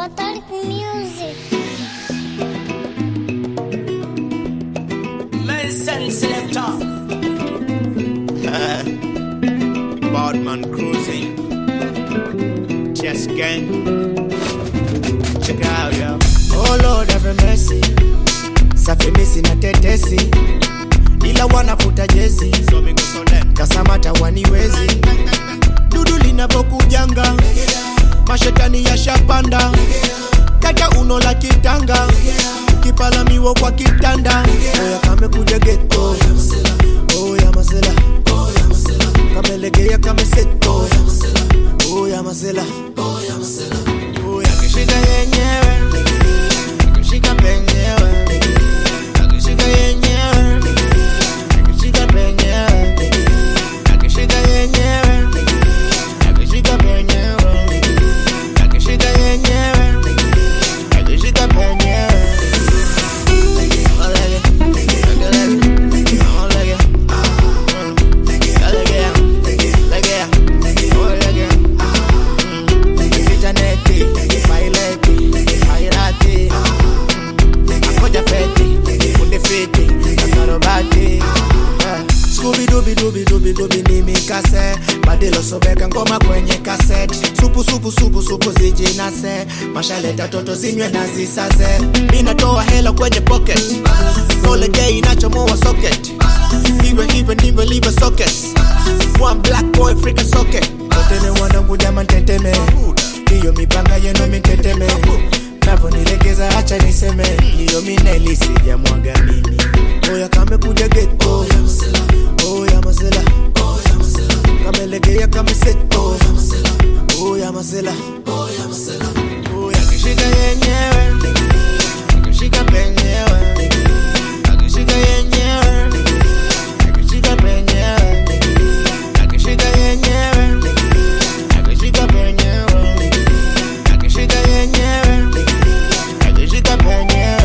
Fatalic music. Medicine selector. Badman cruising. Chess gang. Check it out, yo. Oh Lord have mercy. Safi misi na tetesi, ila wanafuta jezi. So me go so them. Kasamata waniwezi. Dudu linapokujanga, mashetani ya shapanda. Kata uno la kitanga, ukipala miwo kwa kitanda. Oya kame kuja ghetto, oh ya masela, kame legea kame seto, oh ya masela, oh ya kishika yenyewe, kishika penyewe, kishika yenyewe, kishika penyewe, kishika yenyewe, kishika penyewe, kishika yenyewe, kishika penyewe. Scooby-Dooby ni mikase, badilo sobeka ngoma kwenye cassette. Supu zijinase, mashaleta toto zinywe na zisase. Mina toa hela kwenye pocket, Roll day inachomoa socket. Even leave a socket. One black boy freaking socket. Totene wanangu jaman teteme, hiyo mipanga yeno miteteme. Navo nilegeza hacha niseme, hiyo minelisi ya mwaga nini. Oya kame kuja ghetto, oh ya masela, kame legea kame seto, oh ya masela, oh ya kishika yenyewe, kishika penyewe, kishika yenyewe, kishika penyewe, kishika yenyewe, kishika penyewe, kishika yenyewe, kishika penyewe.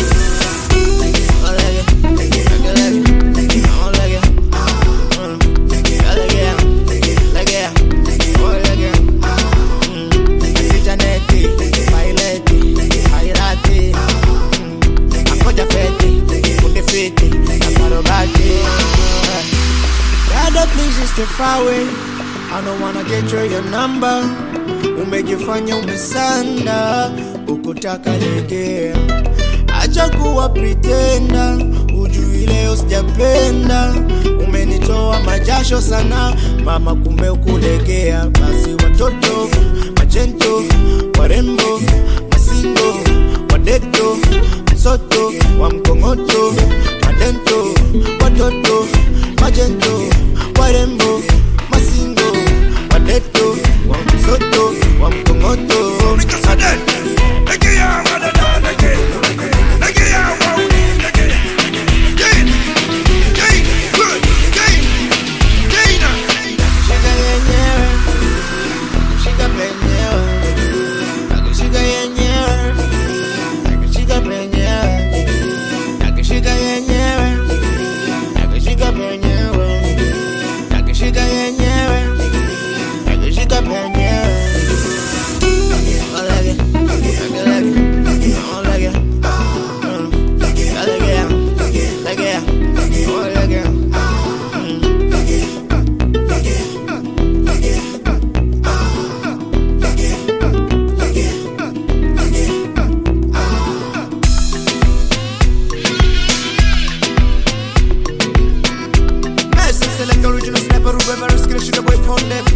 I don't wanna get your number. Umejifanya umesanda, ukutaka legea. Acha kuwa pretenda, ujui leo sijapenda. Umenitoa majasho sana, mama kumbe ukulegea. Basi watoto, majento, warembo, masingo, wadeto, msoto, wa mkongoto, madento, watoto, majento, warembo, masingo, wadeto, wa msoto, wa mkongoto. Select original sniper, whoever is scratching the boy from them.